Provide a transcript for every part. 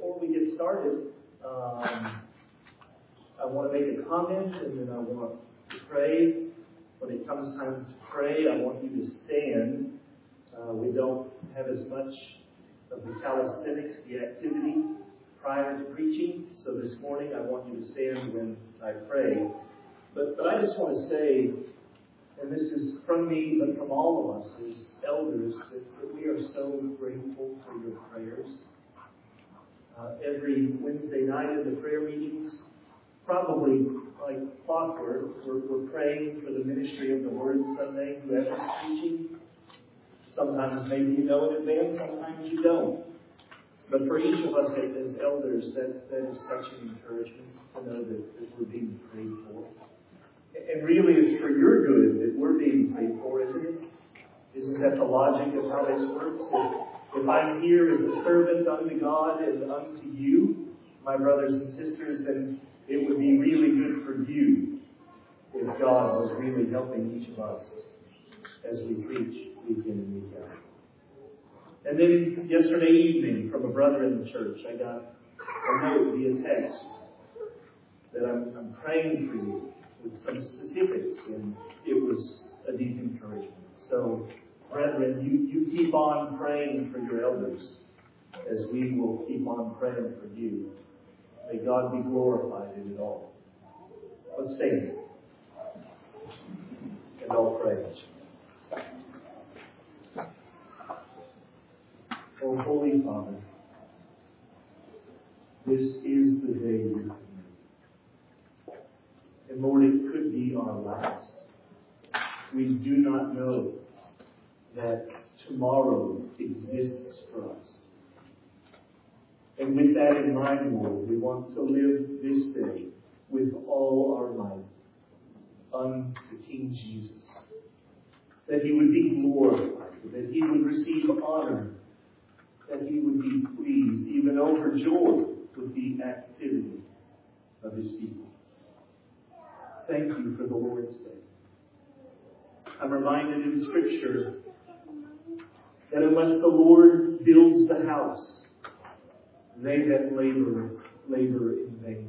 before we get started, I want to make a comment and then I want to pray. When it comes time to pray, I want you to stand. We don't have as much of the calisthenics, the activity, prior to preaching. So this morning I want you to stand when I pray. But I just want to say, and this is from me, but from all of us as elders, that we are so grateful for your prayers. Every Wednesday night in the prayer meetings, probably like clockwork, we're praying for the ministry of the Word Sunday, whoever's preaching. Sometimes maybe you know in advance, sometimes you don't. But for each of us as elders, that is such an encouragement to know that we're being prayed for. And really it's for your good that we're being prayed for, isn't it? Isn't that the logic of how this works? If I'm here as a servant unto God and unto you, my brothers and sisters, then it would be really good for you if God was really helping each of us as we preach week in and week out. And then yesterday evening, from a brother in the church, I got a note via text that I'm praying for you with some specifics, and it was a deep encouragement. So, brethren, you keep on praying for your elders as we will keep on praying for you. May God be glorified in it all. Let's stand and all pray. Oh, Holy Father, this is the day you have made. And Lord, it could be our last. We do not know that tomorrow exists for us. And with that in mind, Lord, we want to live this day with all our might unto King Jesus. That He would be glorified, that He would receive honor, that He would be pleased, even overjoyed with the activity of His people. Thank you for the Lord's Day. I'm reminded in Scripture that unless the Lord builds the house, they that labor in vain.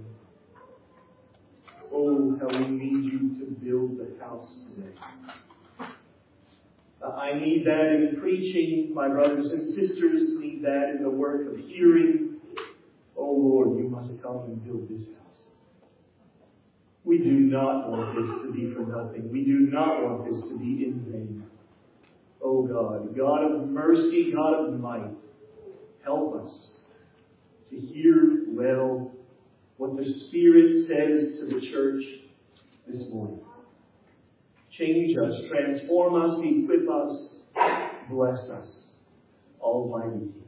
Oh, how we need you to build the house today. I need that in preaching. My brothers and sisters need that in the work of hearing. Oh Lord, you must come and build this house. We do not want this to be for nothing. We do not want this to be in vain. Oh God, God of mercy, God of might, help us to hear well what the Spirit says to the church this morning. Change us, transform us, equip us, bless us, Almighty King.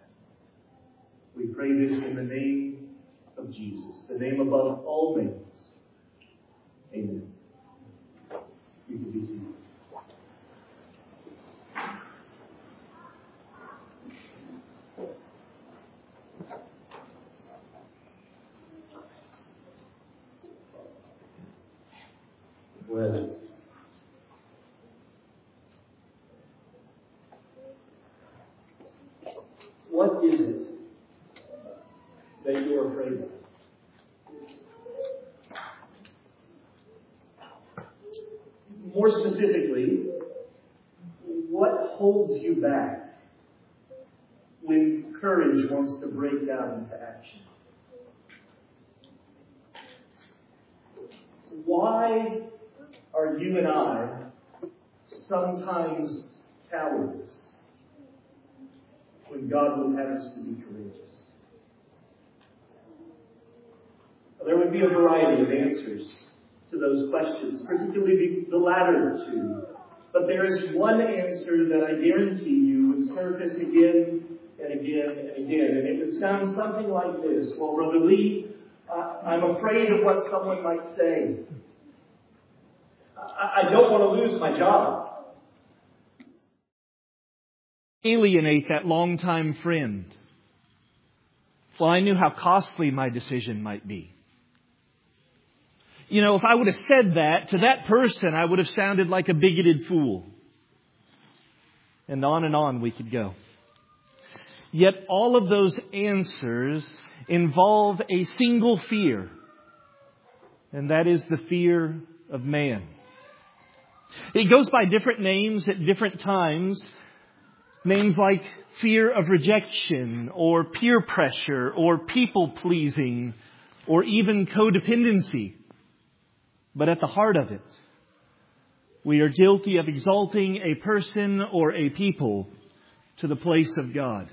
We pray this in the name of Jesus, the name above all names. Amen. You can be seated. Well, what is it that you're afraid of? More specifically, what holds you back when courage wants to break out into action? Why are you and I sometimes cowards when God would have us to be courageous? There would be a variety of answers to those questions, particularly the latter two. But there is one answer that I guarantee you would surface again and again and again. And it would sound something like this. Well, Brother Lee, I'm afraid of what someone might say. I don't want to lose my job. Alienate that longtime friend. Well, I knew how costly my decision might be. You know, if I would have said that to that person, I would have sounded like a bigoted fool. And on we could go. Yet all of those answers involve a single fear, and that is the fear of man. It goes by different names at different times. Names like fear of rejection, or peer pressure, or people-pleasing, or even codependency. But at the heart of it, we are guilty of exalting a person or a people to the place of God.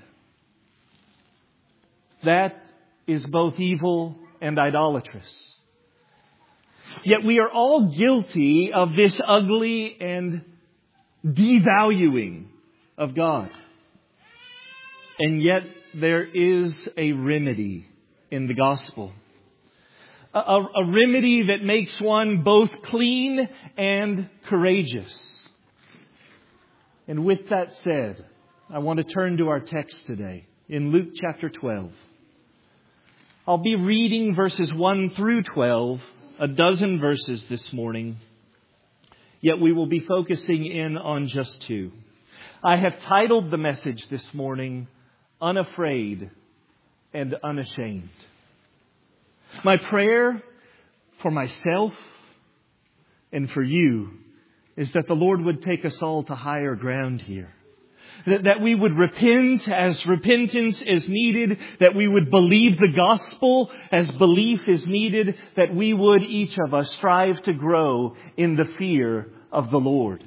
That is both evil and idolatrous. Yet we are all guilty of this ugly and devaluing of God. And yet there is a remedy in the gospel. A remedy that makes one both clean and courageous. And with that said, I want to turn to our text today in Luke chapter 12. I'll be reading verses 1 through 12, a dozen verses this morning. Yet we will be focusing in on just 2. I have titled the message this morning, Unafraid and Unashamed. My prayer for myself and for you is that the Lord would take us all to higher ground here. That we would repent as repentance is needed, that we would believe the gospel as belief is needed, that we would, each of us, strive to grow in the fear of the Lord.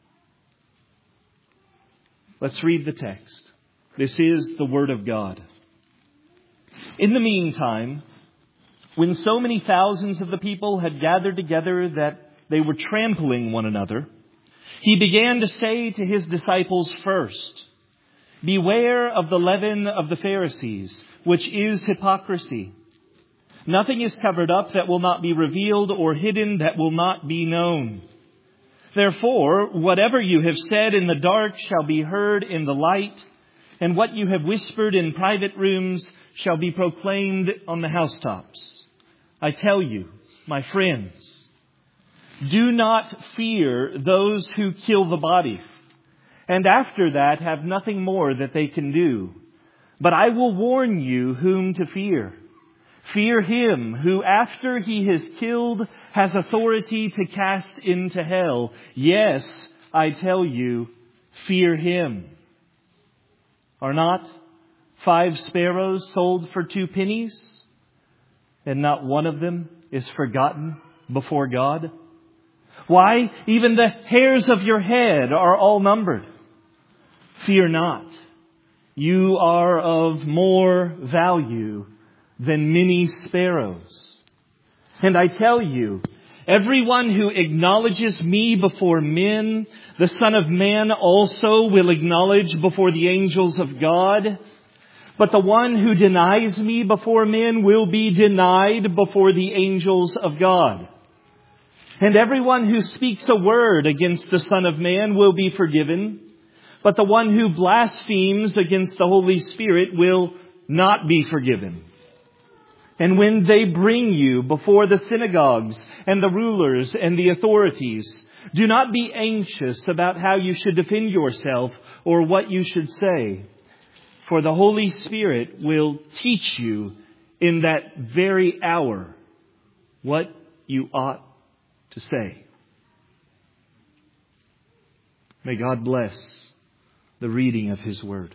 Let's read the text. This is the Word of God. In the meantime, when so many thousands of the people had gathered together that they were trampling one another, He began to say to His disciples first, "Beware of the leaven of the Pharisees, which is hypocrisy. Nothing is covered up that will not be revealed, or hidden that will not be known. Therefore, whatever you have said in the dark shall be heard in the light, and what you have whispered in private rooms shall be proclaimed on the housetops. I tell you, my friends, do not fear those who kill the body, and after that have nothing more that they can do. But I will warn you whom to fear. Fear him who, after he has killed, has authority to cast into hell. Yes, I tell you, fear him. Are not 5 sparrows sold for 2 pennies? And not one of them is forgotten before God? Why, even the hairs of your head are all numbered. Fear not. You are of more value than many sparrows. And I tell you, everyone who acknowledges me before men, the Son of Man also will acknowledge before the angels of God. But the one who denies me before men will be denied before the angels of God. And everyone who speaks a word against the Son of Man will be forgiven. But the one who blasphemes against the Holy Spirit will not be forgiven. And when they bring you before the synagogues and the rulers and the authorities, do not be anxious about how you should defend yourself or what you should say. For the Holy Spirit will teach you in that very hour what you ought to say. May God bless the reading of His Word.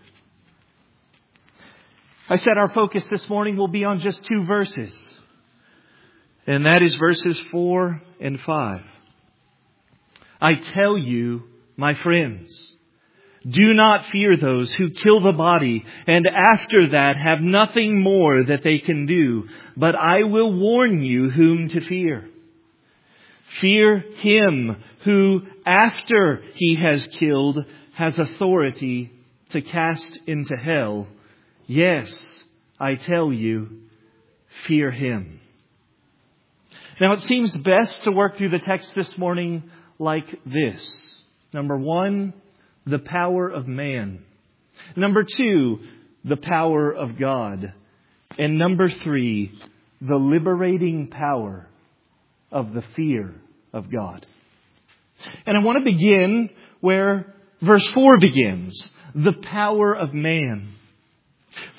I said our focus this morning will be on just 2 verses. And that is verses 4 and 5. I tell you, my friends, do not fear those who kill the body, and after that have nothing more that they can do. But I will warn you whom to fear. Fear him who, after he has killed, has authority to cast into hell. Yes, I tell you, fear him. Now it seems best to work through the text this morning like this. Number 1, the power of man. Number 2, the power of God. And number 3, the liberating power of the fear of God. And I want to begin where verse 4 begins. The power of man.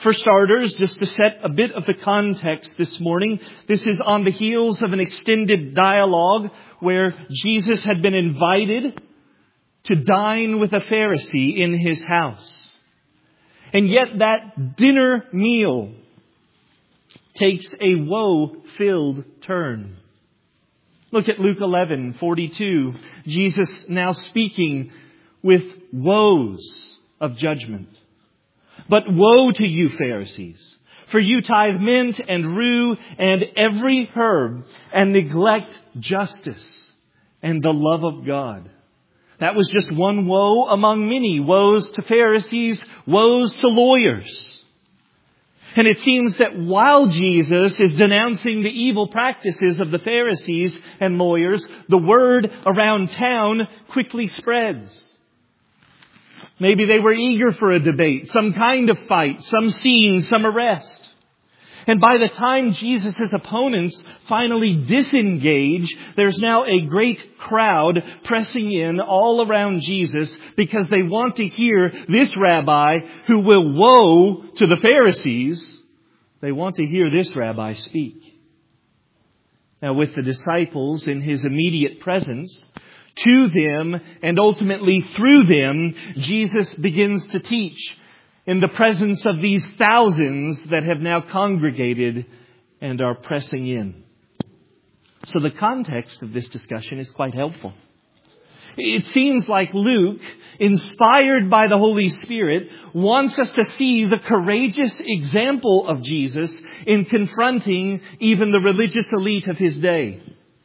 For starters, just to set a bit of the context this morning, this is on the heels of an extended dialogue where Jesus had been invited to dine with a Pharisee in his house. And yet that dinner meal takes a woe-filled turn. Look at Luke 11:42. Jesus now speaking with woes of judgment. But woe to you, Pharisees, for you tithe mint and rue and every herb and neglect justice and the love of God. That was just one woe among many. Woes to Pharisees, woes to lawyers. And it seems that while Jesus is denouncing the evil practices of the Pharisees and lawyers, the word around town quickly spreads. Maybe they were eager for a debate, some kind of fight, some scene, some arrest. And by the time Jesus' opponents finally disengage, there's now a great crowd pressing in all around Jesus because they want to hear this rabbi who will woe to the Pharisees. They want to hear this rabbi speak. Now, with the disciples in his immediate presence, to them and ultimately through them, Jesus begins to teach in the presence of these thousands that have now congregated and are pressing in. So the context of this discussion is quite helpful. It seems like Luke, inspired by the Holy Spirit, wants us to see the courageous example of Jesus in confronting even the religious elite of his day.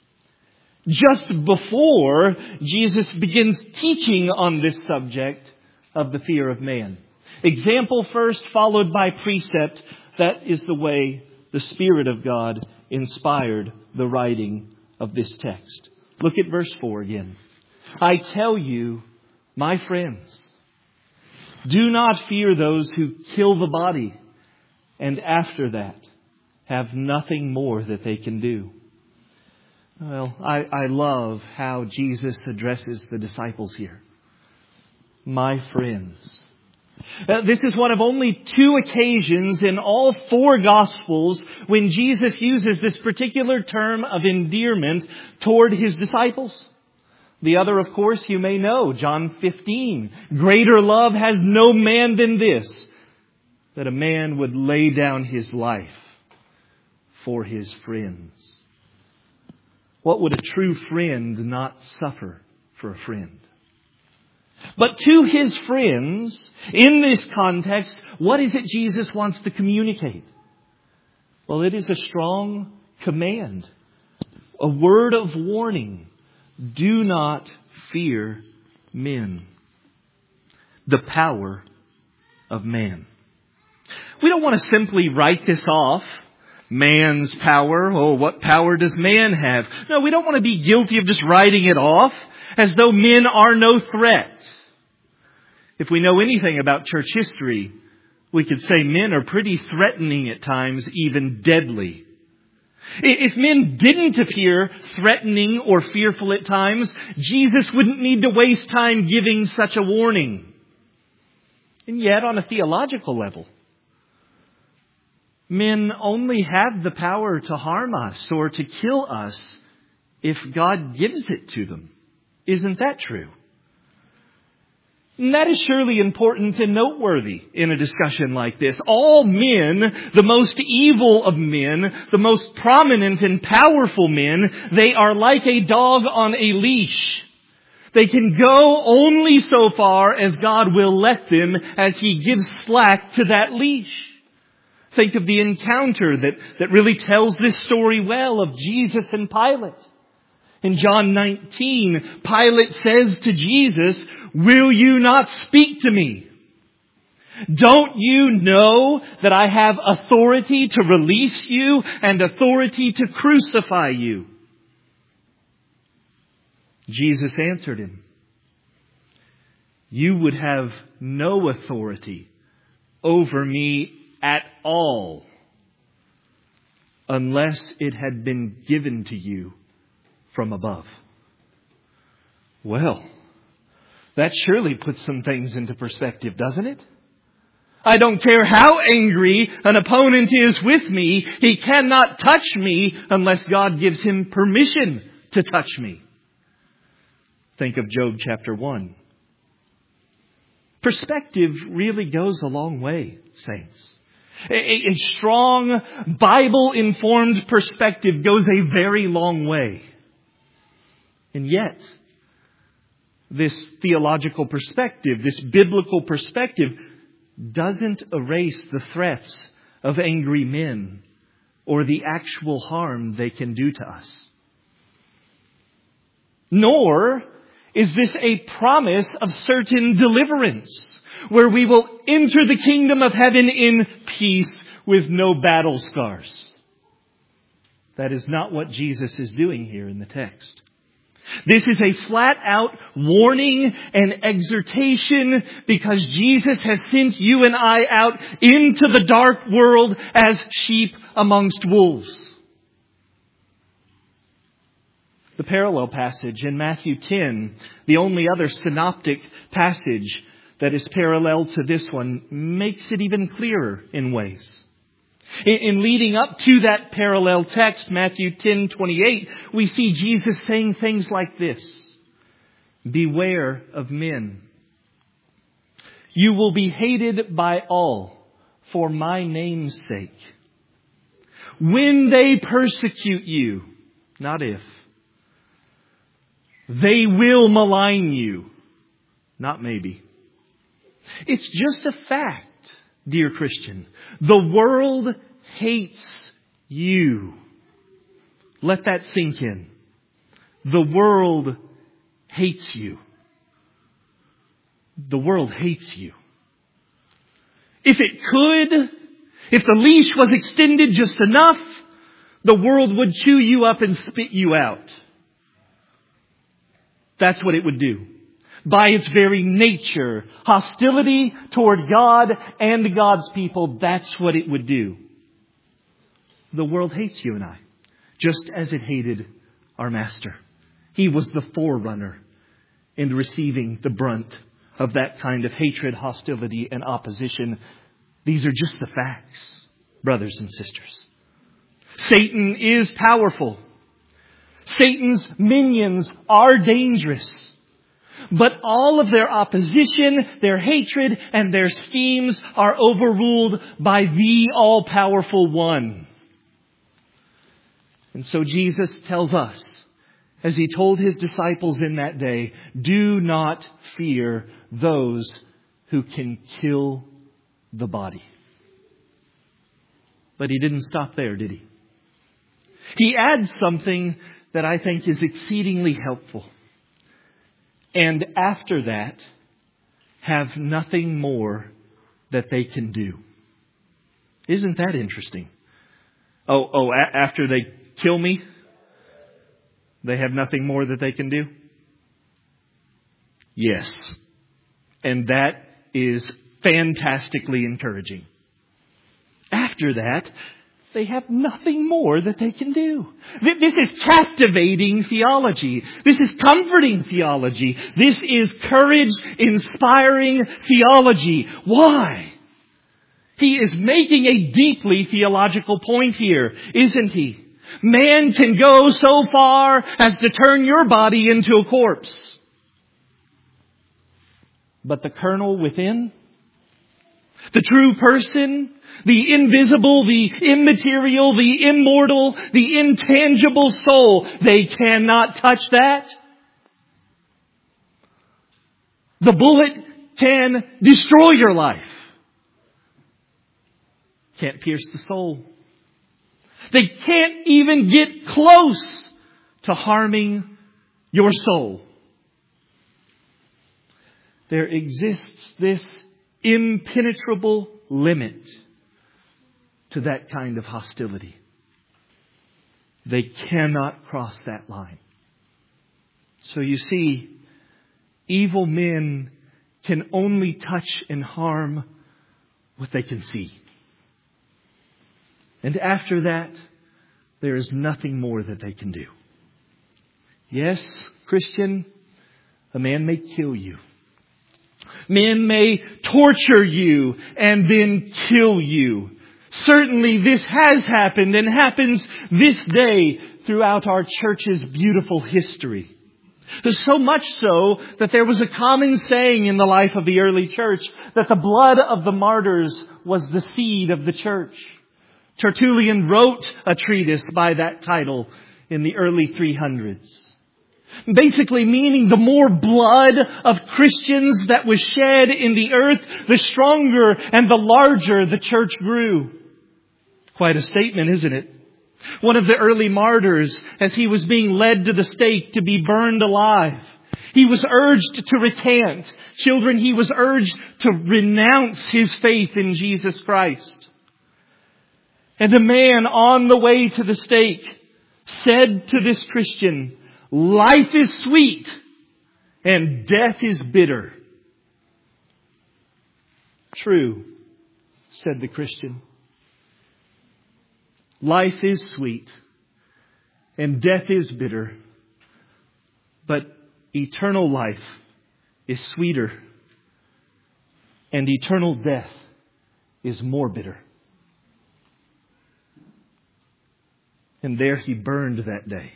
Just before Jesus begins teaching on this subject of the fear of man. Example first, followed by precept. That is the way the Spirit of God inspired the writing of this text. Look at verse 4 again. I tell you, my friends, do not fear those who kill the body, and after that have nothing more that they can do. Well, I love how Jesus addresses the disciples here. My friends. This is one of only 2 occasions in all 4 Gospels when Jesus uses this particular term of endearment toward his disciples. The other, of course, you may know, John 15. Greater love has no man than this, that a man would lay down his life for his friends. What would a true friend not suffer for a friend? But to his friends, in this context, what is it Jesus wants to communicate? Well, it is a strong command, a word of warning. Do not fear men. The power of man. We don't want to simply write this off. Man's power. Oh, what power does man have? No, we don't want to be guilty of just writing it off as though men are no threat. If we know anything about church history, we could say men are pretty threatening at times, even deadly. If men didn't appear threatening or fearful at times, Jesus wouldn't need to waste time giving such a warning. And yet, on a theological level, men only have the power to harm us or to kill us if God gives it to them. Isn't that true? And that is surely important and noteworthy in a discussion like this. All men, the most evil of men, the most prominent and powerful men, they are like a dog on a leash. They can go only so far as God will let them as He gives slack to that leash. Think of the encounter that really tells this story well of Jesus and Pilate. In John 19, Pilate says to Jesus, "Will you not speak to me? Don't you know that I have authority to release you and authority to crucify you?" Jesus answered him, "You would have no authority over me at all unless it had been given to you from above." Well, that surely puts some things into perspective, doesn't it? I don't care how angry an opponent is with me, he cannot touch me unless God gives him permission to touch me. Think of Job chapter 1. Perspective really goes a long way, saints. A strong, Bible-informed perspective goes a very long way. And yet, this theological perspective, this biblical perspective, doesn't erase the threats of angry men or the actual harm they can do to us. Nor is this a promise of certain deliverance, where we will enter the kingdom of heaven in peace with no battle scars. That is not what Jesus is doing here in the text. This is a flat-out warning and exhortation because Jesus has sent you and I out into the dark world as sheep amongst wolves. The parallel passage in Matthew 10, the only other synoptic passage that is parallel to this one, makes it even clearer in ways. In leading up to that parallel text, Matthew 10:28, we see Jesus saying things like this. Beware of men. You will be hated by all for my name's sake. When they persecute you, not if, they will malign you, not maybe. It's just a fact, dear Christian. The world hates you. Let that sink in. The world hates you. The world hates you. If it could, if the leash was extended just enough, the world would chew you up and spit you out. That's what it would do. By its very nature, hostility toward God and God's people, that's what it would do. The world hates you and I, just as it hated our Master. He was the forerunner in receiving the brunt of that kind of hatred, hostility, and opposition. These are just the facts, brothers and sisters. Satan is powerful. Satan's minions are dangerous. But all of their opposition, their hatred, and their schemes are overruled by the all-powerful one. And so Jesus tells us, as He told His disciples in that day, do not fear those who can kill the body. But He didn't stop there, did He? He adds something that I think is exceedingly helpful. And after that, have nothing more that they can do. Isn't that interesting? After they kill me, they have nothing more that they can do? Yes. And that is fantastically encouraging. After that, they have nothing more that they can do. This is captivating theology. This is comforting theology. This is courage-inspiring theology. Why? He is making a deeply theological point here, isn't he? Man can go so far as to turn your body into a corpse. But the kernel within, the true person, the invisible, the immaterial, the immortal, the intangible soul, they cannot touch that. The bullet can destroy your life. Can't pierce the soul. They can't even get close to harming your soul. There exists this impenetrable limit to that kind of hostility. They cannot cross that line. So you see, evil men can only touch and harm what they can see. And after that, there is nothing more that they can do. Yes, Christian, a man may kill you. Men may torture you and then kill you. Certainly this has happened and happens this day throughout our church's beautiful history. So much so that there was a common saying in the life of the early church that the blood of the martyrs was the seed of the church. Tertullian wrote a treatise by that title in the early 300s. Basically meaning the more blood of Christians that was shed in the earth, the stronger and the larger the church grew. Quite a statement, isn't it? One of the early martyrs, as he was being led to the stake to be burned alive, he was urged to recant. Children, he was urged to renounce his faith in Jesus Christ. And a man on the way to the stake said to this Christian, "Life is sweet and death is bitter." "True," said the Christian. "Life is sweet and death is bitter, but eternal life is sweeter and eternal death is more bitter." And there he burned that day.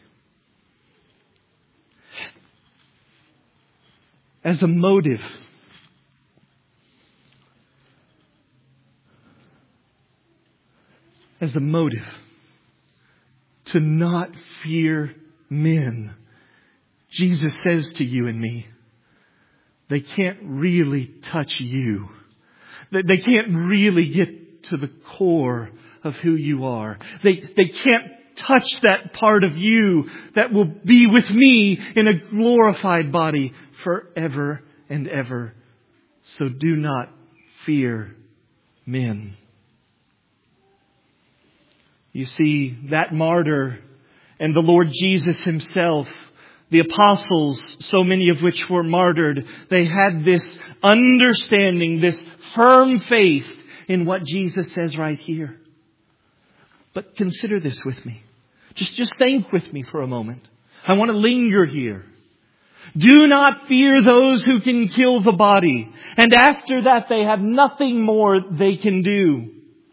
As a motive, to not fear men, Jesus says to you and me, they can't really touch you. They can't really get to the core of who you are. They can't touch that part of you that will be with me in a glorified body forever and ever. So do not fear men. You see, that martyr and the Lord Jesus Himself, the apostles, so many of which were martyred, they had this understanding, this firm faith in what Jesus says right here. But consider this with me. Just think with me for a moment. I want to linger here. Do not fear those who can kill the body, and after that they have nothing more they can do.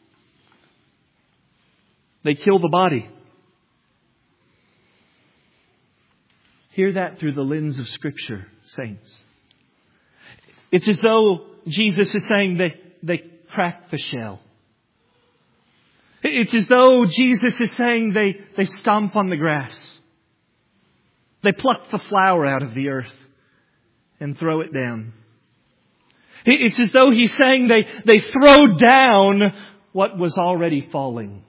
They kill the body. Hear that through the lens of Scripture, saints. It's as though Jesus is saying they crack the shell. It's as though Jesus is saying they stomp on the grass. They pluck the flower out of the earth and throw it down. It's as though He's saying they throw down what was already falling.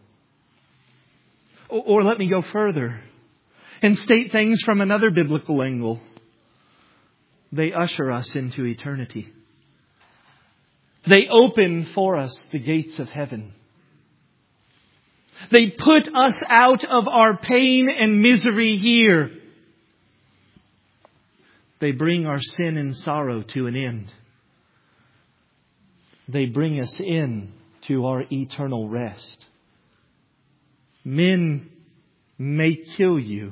Or let me go further and state things from another biblical angle. They usher us into eternity. They open for us the gates of heaven. They put us out of our pain and misery here. They bring our sin and sorrow to an end. They bring us in to our eternal rest. Men may kill you.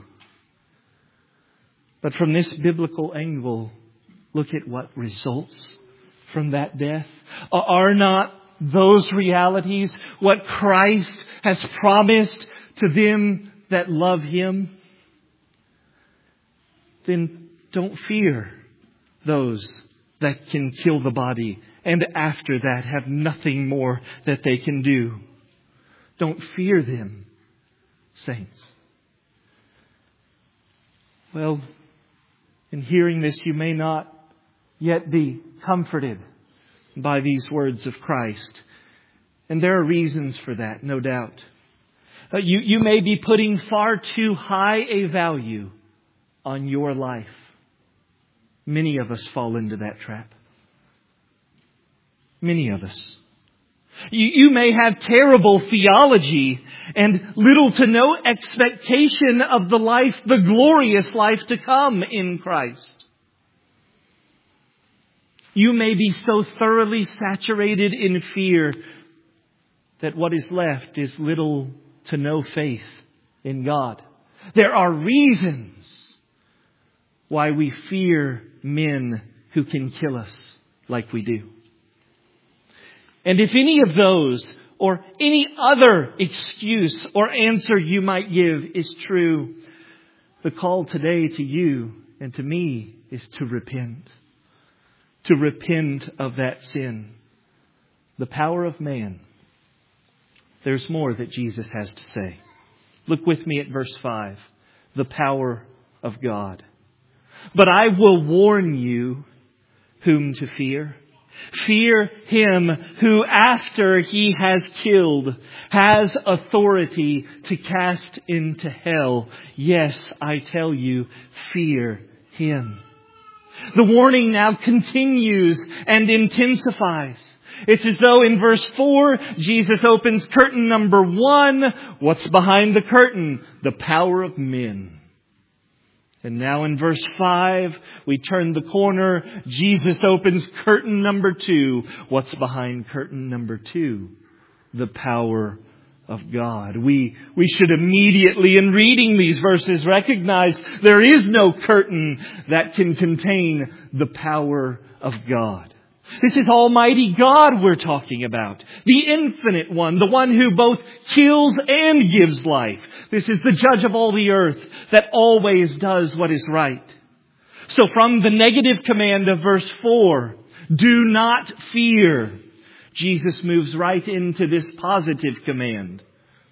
But from this biblical angle, look at what results from that death. Are not those realities what Christ has promised to them that love Him? Then don't fear those that can kill the body and after that have nothing more that they can do. Don't fear them, saints. Well, in hearing this, you may not yet be comforted by these words of Christ. And there are reasons for that, no doubt. You may be putting far too high a value on your life. Many of us fall into that trap. Many of us. You may have terrible theology and little to no expectation of the life, the glorious life to come in Christ. You may be so thoroughly saturated in fear that what is left is little to no faith in God. There are reasons why we fear men who can kill us, like we do. And if any of those or any other excuse or answer you might give is true, the call today to you and to me is to repent. To repent of that sin. The power of man. There's more that Jesus has to say. Look with me at verse 5. The power of God. But I will warn you whom to fear. Fear him who, after he has killed, has authority to cast into hell. Yes, I tell you, fear him. The warning now continues and intensifies. It's as though in verse 4, Jesus opens curtain number 1. What's behind the curtain? The power of men. And now in verse 5, we turn the corner. Jesus opens curtain number 2. What's behind curtain number 2? The power of God. We should immediately, in reading these verses, recognize there is no curtain that can contain the power of God. This is Almighty God we're talking about. The infinite one. The one who both kills and gives life. This is the judge of all the earth that always does what is right. So from the negative command of verse 4, do not fear, Jesus moves right into this positive command.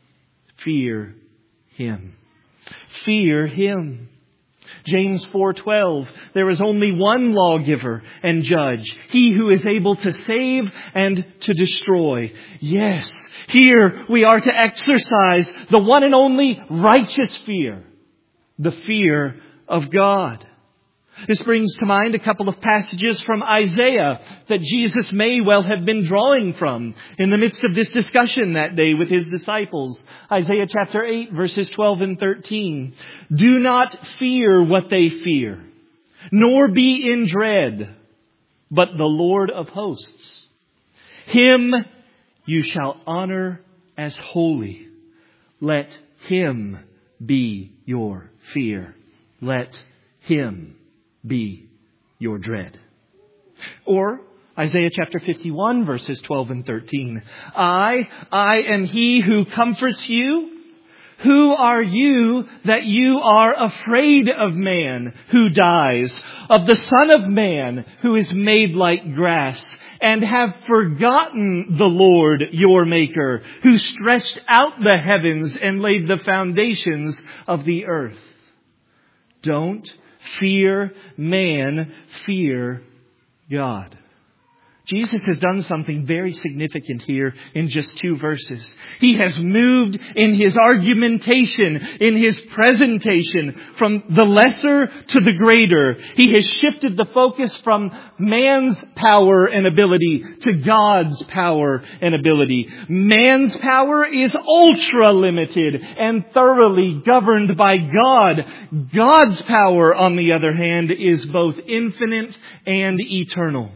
Fear him. Fear him. James 4:12, there is only one lawgiver and judge, he who is able to save and to destroy. Yes, here we are to exercise the one and only righteous fear, the fear of God. This brings to mind a couple of passages from Isaiah that Jesus may well have been drawing from in the midst of this discussion that day with his disciples. Isaiah chapter 8, verses 12 and 13. Do not fear what they fear, nor be in dread, but the Lord of hosts. Him you shall honor as holy. Let him be your fear. Let him be your dread. Or Isaiah chapter 51 verses 12 and 13. I am he who comforts you. Who are you that you are afraid of man who dies, of the Son of Man who is made like grass, and have forgotten the Lord your Maker, who stretched out the heavens and laid the foundations of the earth? Don't fear man, fear God. Jesus has done something very significant here in just 2 verses. He has moved in his argumentation, in his presentation, from the lesser to the greater. He has shifted the focus from man's power and ability to God's power and ability. Man's power is ultra limited and thoroughly governed by God. God's power, on the other hand, is both infinite and eternal.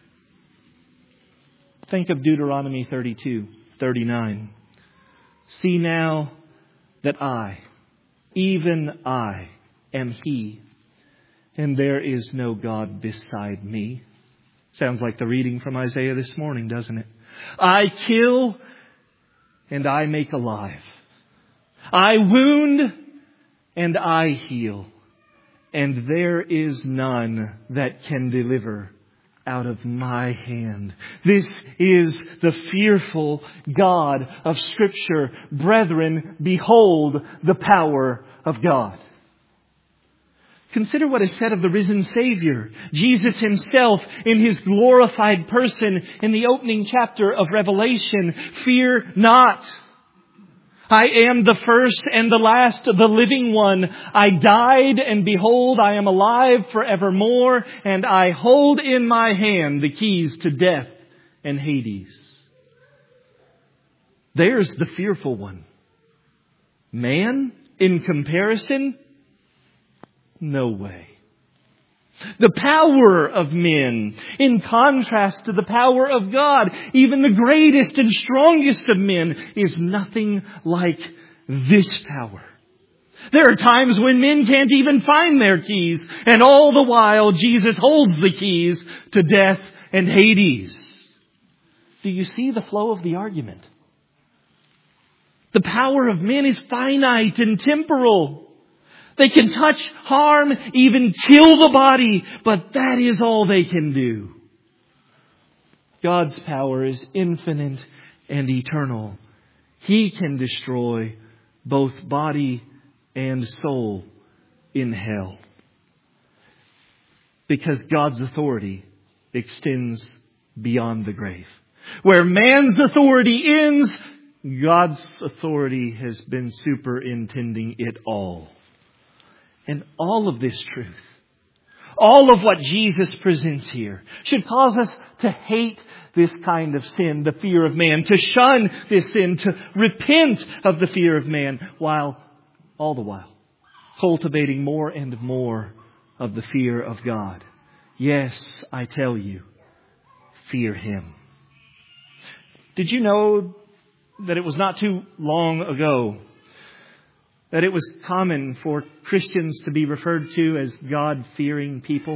Think of Deuteronomy 32:39. See now that I, even I, am He, and there is no God beside me. Sounds like the reading from Isaiah this morning, doesn't it? I kill and I make alive. I wound and I heal. And there is none that can deliver out of my hand. This is the fearful God of Scripture. Brethren, behold the power of God. Consider what is said of the risen Savior, Jesus himself in his glorified person in the opening chapter of Revelation. Fear not. I am the first and the last, the living one. I died, and behold, I am alive forevermore, and I hold in my hand the keys to death and Hades. There's the fearful one. Man, in comparison, no way. The power of men, in contrast to the power of God, even the greatest and strongest of men, is nothing like this power. There are times when men can't even find their keys, and all the while Jesus holds the keys to death and Hades. Do you see the flow of the argument? The power of man is finite and temporal. They can touch, harm, even kill the body, but that is all they can do. God's power is infinite and eternal. He can destroy both body and soul in hell. Because God's authority extends beyond the grave. Where man's authority ends, God's authority has been superintending it all. And all of this truth, all of what Jesus presents here, should cause us to hate this kind of sin, the fear of man, to shun this sin, to repent of the fear of man, all the while cultivating more and more of the fear of God. Yes, I tell you, fear Him. Did you know that it was not too long ago that it was common for Christians to be referred to as God-fearing people?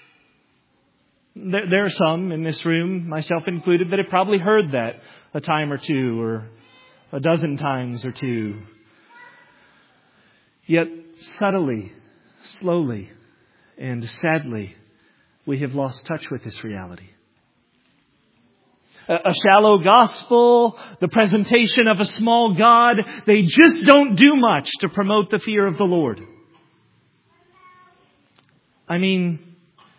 There are some in this room, myself included, that have probably heard that a time or two, or a dozen times or two. Yet subtly, slowly, and sadly, we have lost touch with this reality. A shallow gospel, the presentation of a small God, they just don't do much to promote the fear of the Lord. I mean,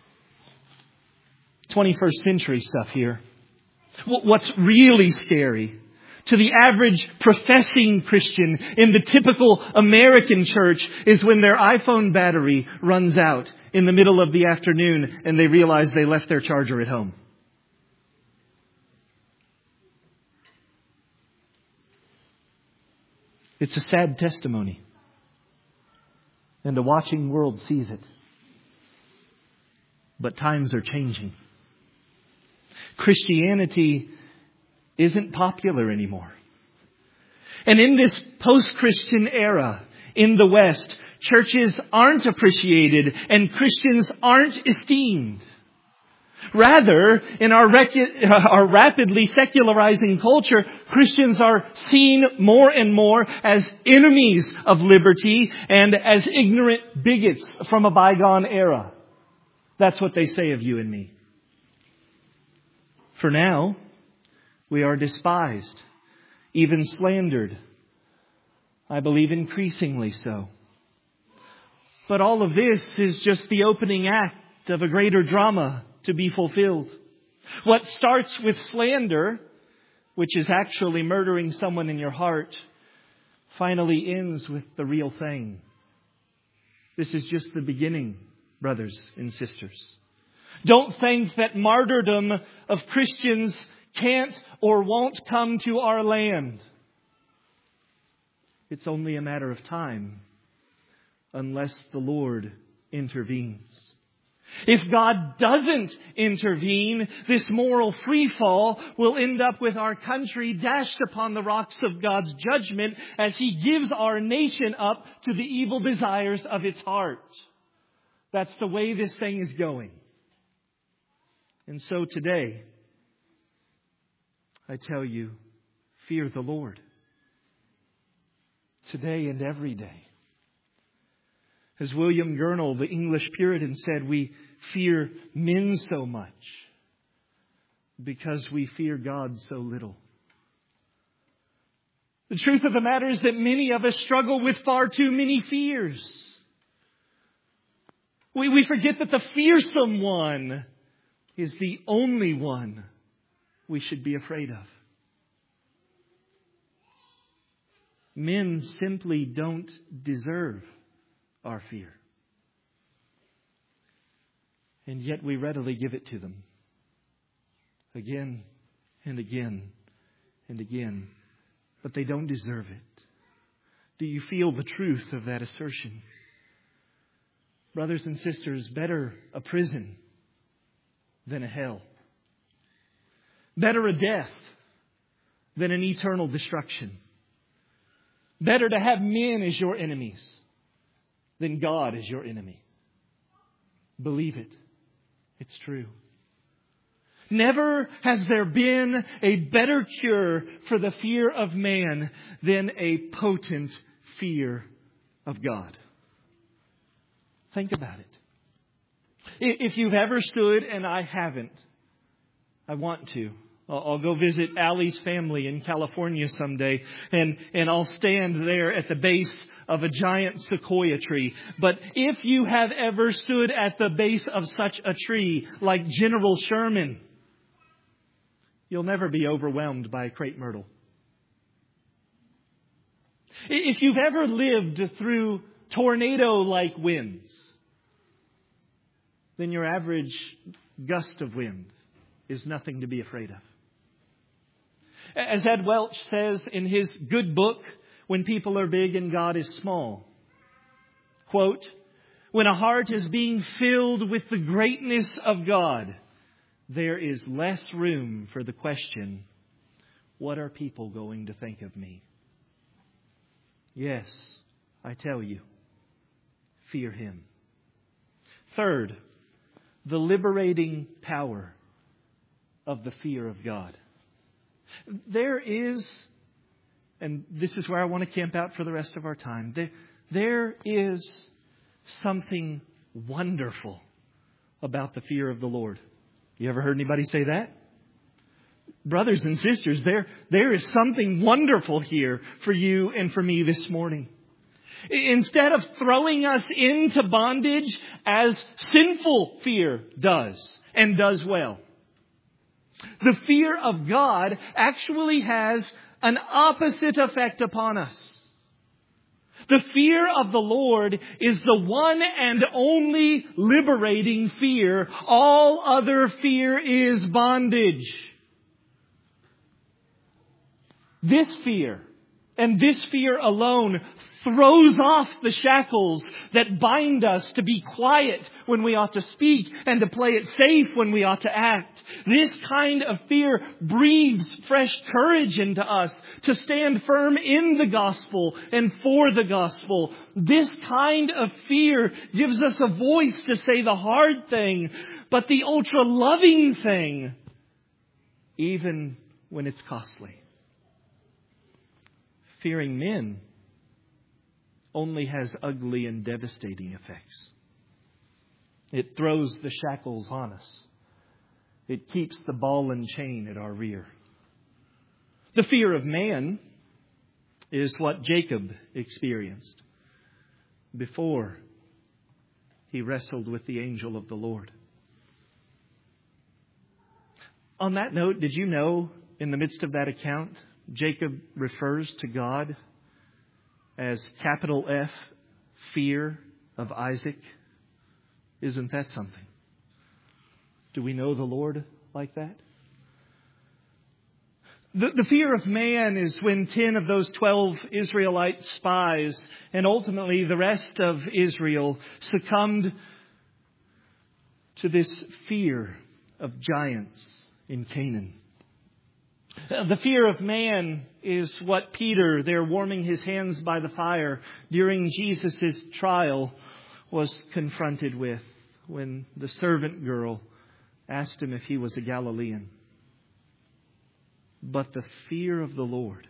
21st century stuff here. What's really scary to the average professing Christian in the typical American church is when their iPhone battery runs out in the middle of the afternoon and they realize they left their charger at home. It's a sad testimony. And a watching world sees it. But times are changing. Christianity isn't popular anymore. And in this post-Christian era in the West, churches aren't appreciated and Christians aren't esteemed. Rather, in our rapidly secularizing culture, Christians are seen more and more as enemies of liberty and as ignorant bigots from a bygone era. That's what they say of you and me. For now, we are despised, even slandered. I believe increasingly so. But all of this is just the opening act of a greater drama to be fulfilled. What starts with slander, which is actually murdering someone in your heart, finally ends with the real thing. This is just the beginning, brothers and sisters. Don't think that martyrdom of Christians can't or won't come to our land. It's only a matter of time, unless the Lord intervenes. If God doesn't intervene, this moral freefall will end up with our country dashed upon the rocks of God's judgment as He gives our nation up to the evil desires of its heart. That's the way this thing is going. And so today, I tell you, fear the Lord. Today and every day. As William Gurnall, the English Puritan, said, we fear men so much because we fear God so little. The truth of the matter is that many of us struggle with far too many fears. We forget that the fearsome one is the only one we should be afraid of. Men simply don't deserve our fear. And yet we readily give it to them. Again and again and again. But they don't deserve it. Do you feel the truth of that assertion? Brothers and sisters, better a prison than a hell. Better a death than an eternal destruction. Better to have men as your enemies than God as your enemy. Believe it. It's true. Never has there been a better cure for the fear of man than a potent fear of God. Think about it. If you've ever stood, and I haven't, I want to. I'll go visit Allie's family in California someday, and I'll stand there at the base of a giant sequoia tree. But if you have ever stood at the base of such a tree, like General Sherman, you'll never be overwhelmed by a crepe myrtle. If you've ever lived through tornado-like winds, then your average gust of wind is nothing to be afraid of. As Ed Welch says in his good book, When People Are Big and God is Small, quote, "When a heart is being filled with the greatness of God, there is less room for the question, what are people going to think of me?" Yes, I tell you, fear Him. Third, the liberating power of the fear of God. There is, and this is where I want to camp out for the rest of our time, there is something wonderful about the fear of the Lord. You ever heard anybody say that? Brothers and sisters, there is something wonderful here for you and for me this morning. Instead of throwing us into bondage as sinful fear does, and does well, the fear of God actually has an opposite effect upon us. The fear of the Lord is the one and only liberating fear. All other fear is bondage. This fear, and this fear alone, throws off the shackles that bind us to be quiet when we ought to speak and to play it safe when we ought to act. This kind of fear breathes fresh courage into us to stand firm in the gospel and for the gospel. This kind of fear gives us a voice to say the hard thing, but the ultra-loving thing, even when it's costly. Fearing men only has ugly and devastating effects. It throws the shackles on us. It keeps the ball and chain at our rear. The fear of man is what Jacob experienced before he wrestled with the angel of the Lord. On that note, did you know in the midst of that account, Jacob refers to God as capital F, fear of Isaac? Isn't that something? Do we know the Lord like that? The fear of man is when 10 of those 12 Israelite spies and ultimately the rest of Israel succumbed to this fear of giants in Canaan. The fear of man is what Peter, there warming his hands by the fire during Jesus' trial, was confronted with when the servant girl asked him if he was a Galilean. But the fear of the Lord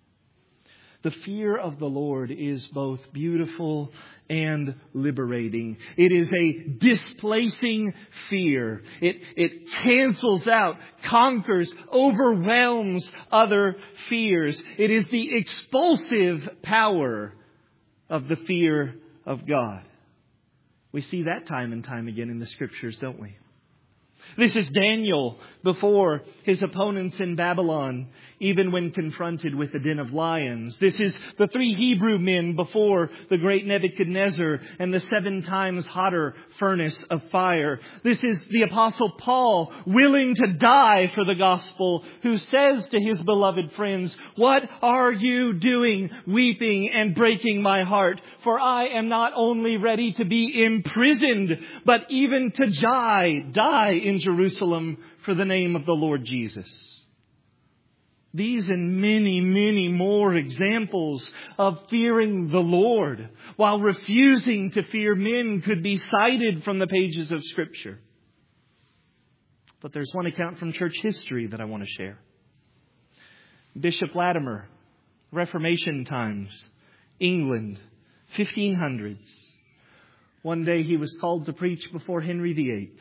is both beautiful and liberating. It is a displacing fear. It cancels out, conquers, overwhelms other fears. It is the expulsive power of the fear of God. We see that time and time again in the Scriptures, don't we? This is Daniel before his opponents in Babylon, even when confronted with the den of lions. This is the 3 Hebrew men before the great Nebuchadnezzar and the 7 times hotter furnace of fire. This is the Apostle Paul, willing to die for the gospel, who says to his beloved friends, "What are you doing, weeping and breaking my heart? For I am not only ready to be imprisoned, but even to die in Jerusalem for the name of the Lord Jesus." These and many, many more examples of fearing the Lord while refusing to fear men could be cited from the pages of Scripture. but there's one account from church history that I want to share. Bishop Latimer, Reformation times, England, 1500s. One day he was called to preach before Henry VIII,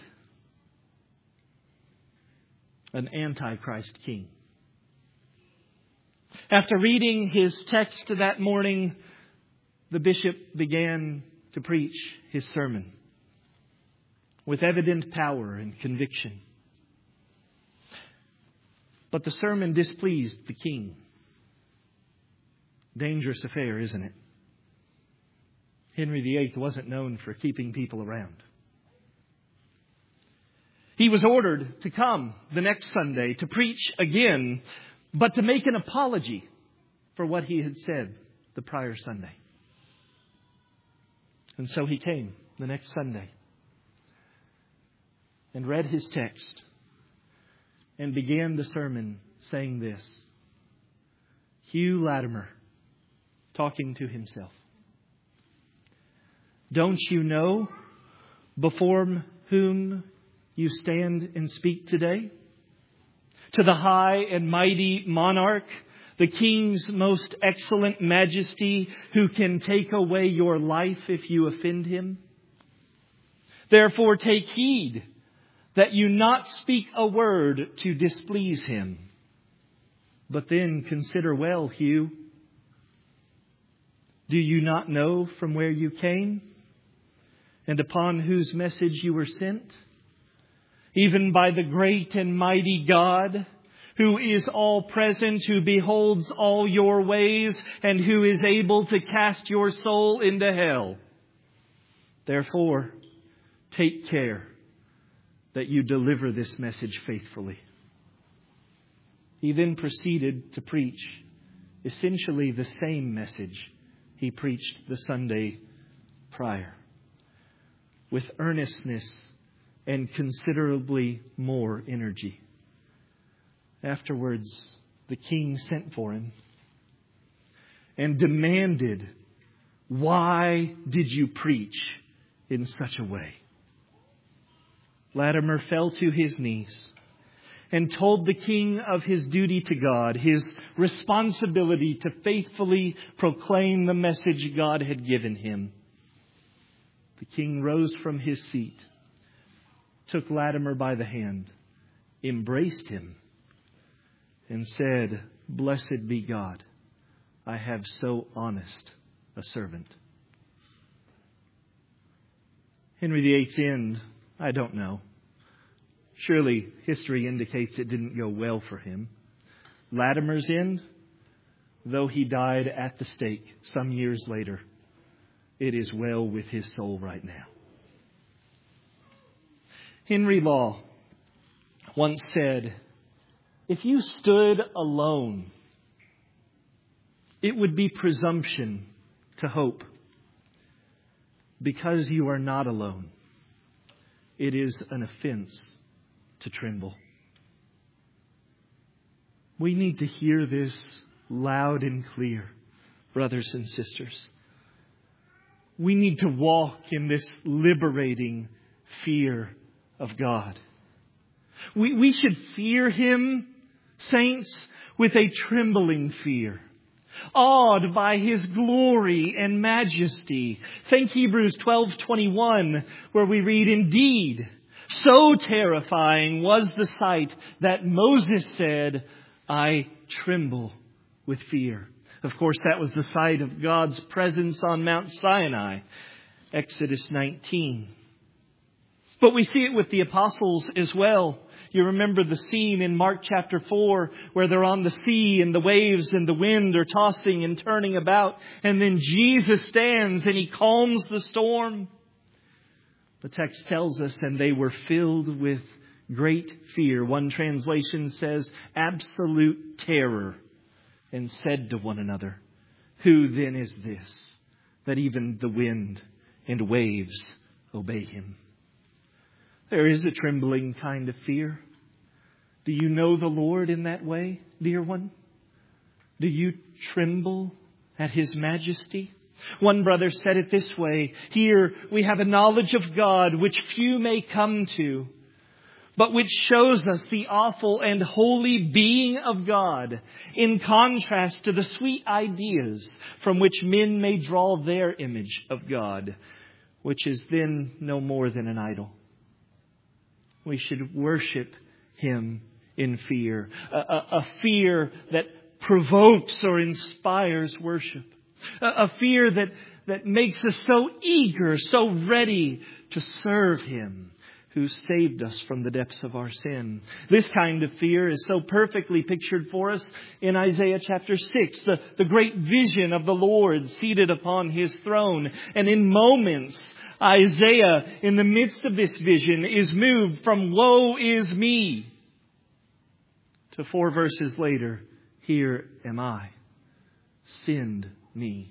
an Antichrist king. After reading his text that morning, the bishop began to preach his sermon with evident power and conviction. But the sermon displeased the king. Dangerous affair, isn't it? Henry VIII wasn't known for keeping people around. He was ordered to come the next Sunday to preach again, but to make an apology for what he had said the prior Sunday. And so he came the next Sunday and read his text and began the sermon saying this. Hugh Latimer, talking to himself. Don't you know before whom you stand and speak today? To the high and mighty monarch, the King's most excellent majesty, who can take away your life if you offend him? Therefore take heed that you not speak a word to displease him. But then consider well, Hugh. Do you not know from where you came, and upon whose message you were sent? Even by the great and mighty God, who is all present, who beholds all your ways, and who is able to cast your soul into hell. Therefore, take care that you deliver this message faithfully. He then proceeded to preach essentially the same message he preached the Sunday prior, with earnestness and considerably more energy. Afterwards, the king sent for him and demanded, "Why did you preach in such a way?" Latimer fell to his knees and told the king of his duty to God, his responsibility to faithfully proclaim the message God had given him. The king rose from his seat, took Latimer by the hand, embraced him, and said, "Blessed be God, I have so honest a servant." Henry VIII's end, I don't know. Surely history indicates it didn't go well for him. Latimer's end, though he died at the stake some years later, it is well with his soul right now. Henry Law once said, "If you stood alone, it would be presumption to hope. Because you are not alone, it is an offense to tremble." We need to hear this loud and clear, brothers and sisters. We need to walk in this liberating fear of God. We should fear Him, saints, with a trembling fear, awed by His glory and majesty. Think Hebrews 12:21, where we read, "Indeed, so terrifying was the sight that Moses said, 'I tremble with fear.'" Of course, that was the sight of God's presence on Mount Sinai, Exodus 19. But we see it with the apostles as well. You remember the scene in Mark chapter 4 where they're on the sea and the waves and the wind are tossing and turning about. And then Jesus stands and He calms the storm. The text tells us, and they were filled with great fear. One translation says absolute terror, and said to one another, "Who then is this, that even the wind and waves obey Him?" There is a trembling kind of fear. Do you know the Lord in that way, dear one? Do you tremble at His majesty? One brother said it this way: "Here we have a knowledge of God which few may come to, but which shows us the awful and holy being of God in contrast to the sweet ideas from which men may draw their image of God, which is then no more than an idol. We should worship Him in fear, a fear that provokes or inspires worship, a fear that makes us so eager, so ready to serve Him who saved us from the depths of our sin. This kind of fear is so perfectly pictured for us in Isaiah chapter 6, the great vision of the Lord seated upon His throne. And in moments, Isaiah, in the midst of this vision, is moved from woe is me to 4 verses later, here am I, send me.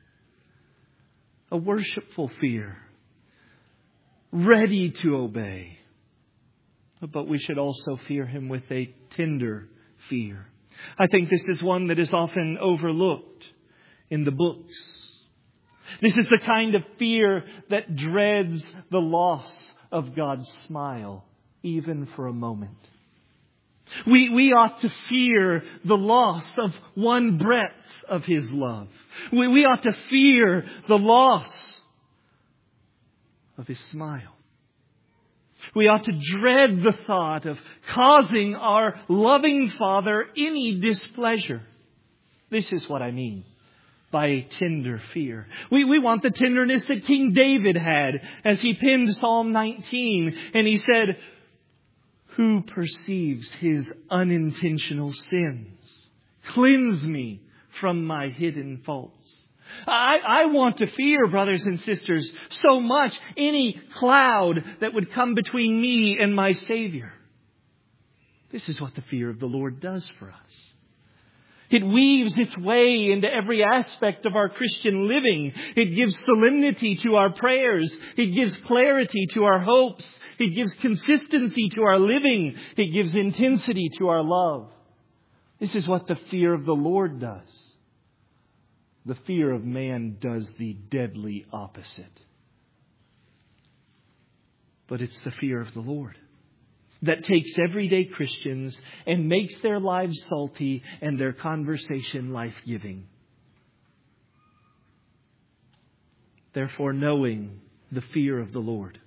A worshipful fear, ready to obey. But we should also fear Him with a tender fear. I think this is one that is often overlooked in the books. This is the kind of fear that dreads the loss of God's smile, even for a moment. We ought to fear the loss of one breath of His love. We ought to fear the loss of His smile. We ought to dread the thought of causing our loving Father any displeasure. This is what I mean by a tender fear. We want the tenderness that King David had as he penned Psalm 19. And he said, "Who perceives his unintentional sins? Cleanse me from my hidden faults." I want to fear, brothers and sisters, so much any cloud that would come between me and my Savior. This is what the fear of the Lord does for us. It weaves its way into every aspect of our Christian living. It gives solemnity to our prayers. It gives clarity to our hopes. It gives consistency to our living. It gives intensity to our love. This is what the fear of the Lord does. The fear of man does the deadly opposite. But it's the fear of the Lord that takes everyday Christians and makes their lives salty and their conversation life-giving. Therefore, knowing the fear of the Lord,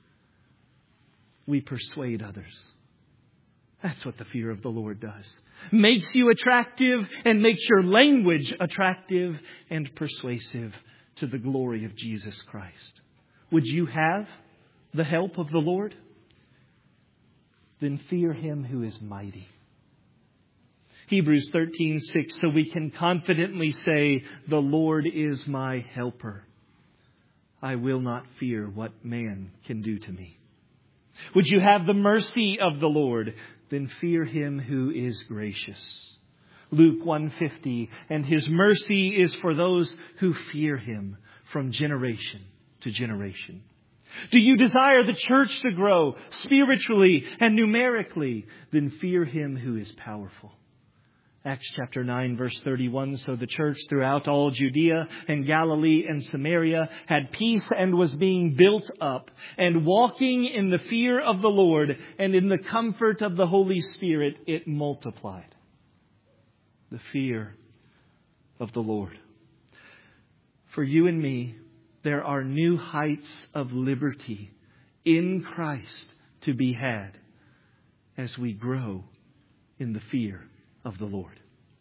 we persuade others. That's what the fear of the Lord does. Makes you attractive and makes your language attractive and persuasive to the glory of Jesus Christ. Would you have the help of the Lord? Then fear Him who is mighty. Hebrews 13:6, so we can confidently say, "The Lord is my helper. I will not fear what man can do to me." Would you have the mercy of the Lord? Then fear Him who is gracious. Luke 1:50, and His mercy is for those who fear Him from generation to generation. Do you desire the church to grow spiritually and numerically? Then fear Him who is powerful. Acts chapter 9 verse 31, so the church throughout all Judea and Galilee and Samaria had peace and was being built up and walking in the fear of the Lord and in the comfort of the Holy Spirit it multiplied. The fear of the Lord. For you and me, there are new heights of liberty in Christ to be had as we grow in the fear of the Lord.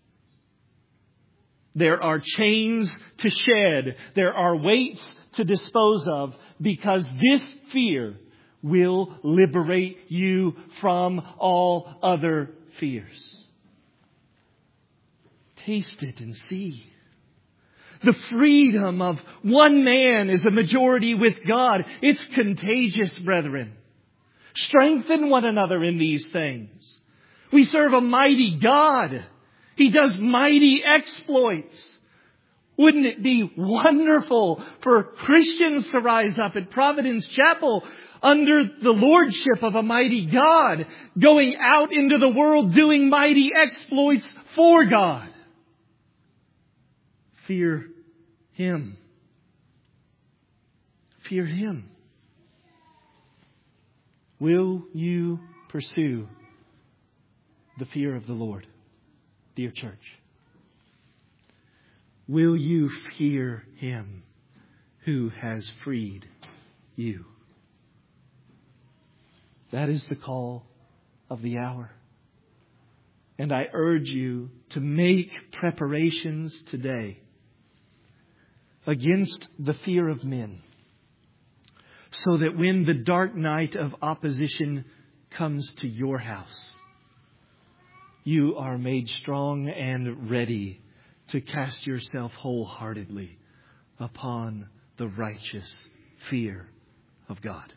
There are chains to shed. There are weights to dispose of, because this fear will liberate you from all other fears. Taste it and see. The freedom of one man is a majority with God. It's contagious, brethren. Strengthen one another in these things. We serve a mighty God. He does mighty exploits. Wouldn't it be wonderful for Christians to rise up at Providence Chapel under the lordship of a mighty God, going out into the world doing mighty exploits for God? Fear Him. Fear Him. Will you pursue the fear of the Lord, dear church? Will you fear Him who has freed you? That is the call of the hour. And I urge you to make preparations today against the fear of men, so that when the dark night of opposition comes to your house, you are made strong and ready to cast yourself wholeheartedly upon the righteous fear of God.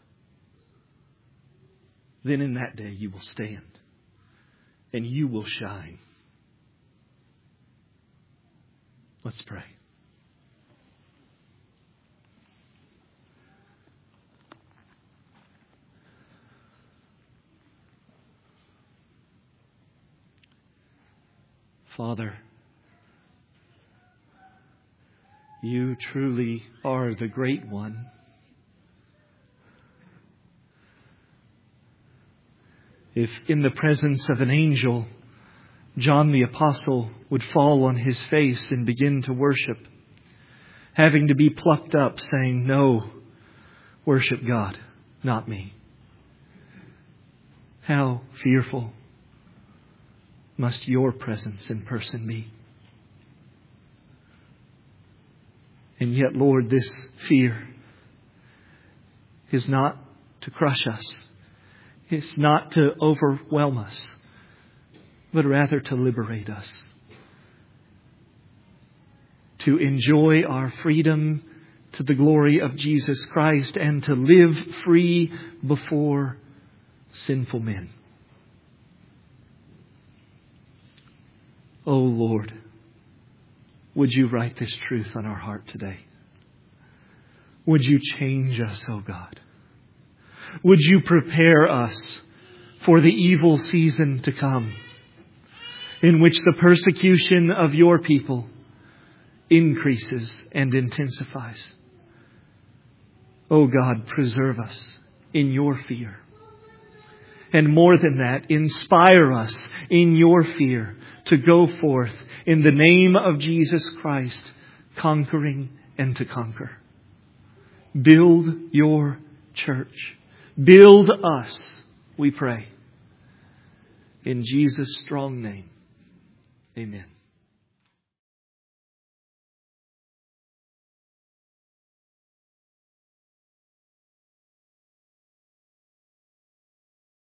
Then in that day you will stand and you will shine. Let's pray. Father, You truly are the Great One. If in the presence of an angel, John the Apostle would fall on his face and begin to worship, having to be plucked up, saying, "No, worship God, not me." How fearful must your presence in person be? And yet, Lord, this fear is not to crush us. It's not to overwhelm us, but rather to liberate us. To enjoy our freedom to the glory of Jesus Christ and to live free before sinful men. Oh Lord, would You write this truth on our heart today? Would You change us, oh God? Would You prepare us for the evil season to come, in which the persecution of Your people increases and intensifies? Oh God, preserve us in Your fear. And more than that, inspire us in Your fear to go forth in the name of Jesus Christ, conquering and to conquer. Build Your church. Build us, we pray. In Jesus' strong name, amen.